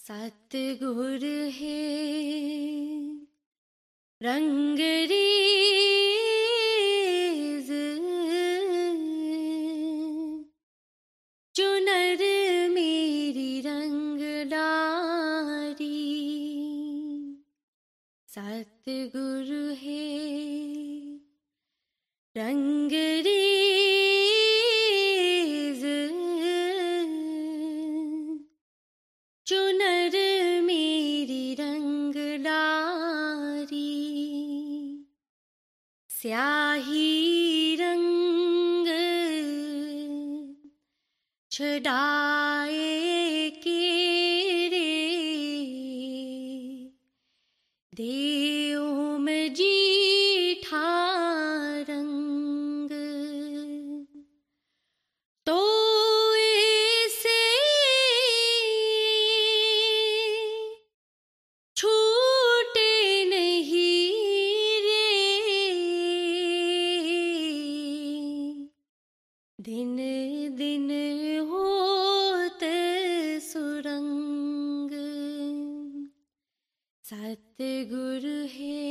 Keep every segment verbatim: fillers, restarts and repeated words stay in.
सतगुर है रंगरेज, चुनर मेरी रंग डारी। सतगुर है रंगरेज, चुनर मेरी रंग डारी। स्याही रंग छड़ाए केरे, देओ में जीठा रंग। तो ऐसे छूटे नहीं रे, दिन दिन होते सुरंग। सतगुर है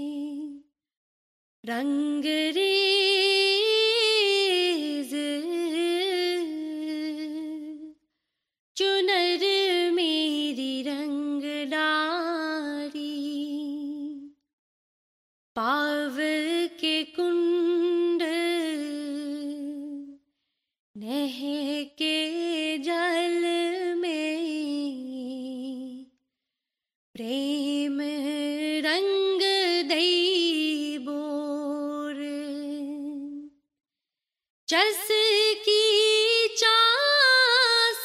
रंगरेज, चुनर मेरी रंग डारी। पावल के कुंड नह के जल में, प्रेम रंग दई बोर। जस की चास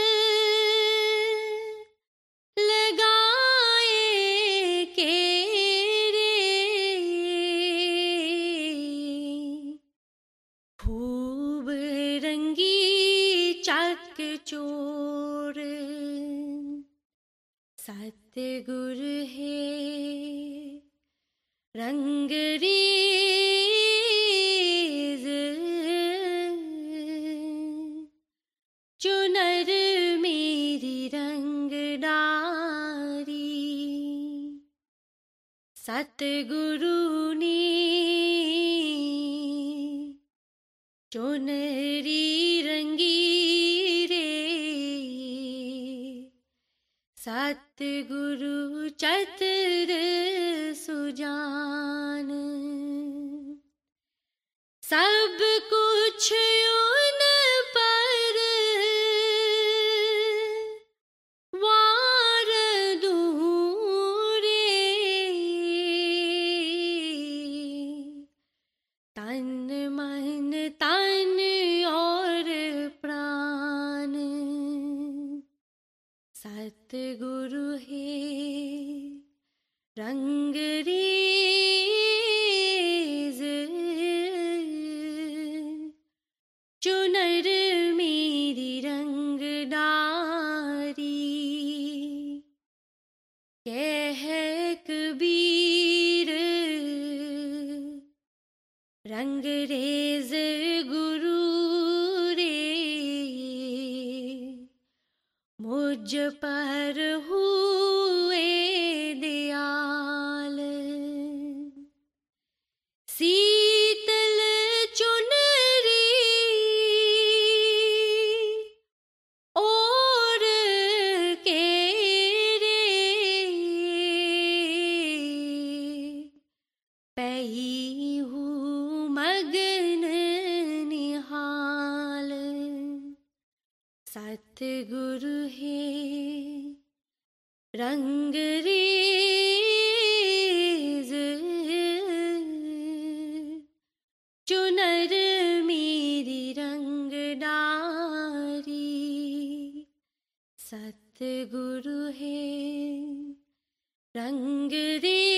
लगाए केरे, खूब रंगी चक चोर। सतगुर है रंगरेज, चुनर मेरी रंग डारी। सतगुरु ने चुनरी रंगी रे, सतगुरु चतुर सुजान। सब कुछ उन पर वार दूरे, तन मन तन और प्राण। सतगुरु है रंगरेज, चुनर मेरी रंग डारी। कह कबीर रंगरेज गुरु रे, मुझ पर हुए दयाल। शीतल चुनरी और केरे, पई हूँ मगन निहाल। सतगुरु है रंगरेज, चुनर मेरी रंग डारी। सतगुरु है रंगरेज,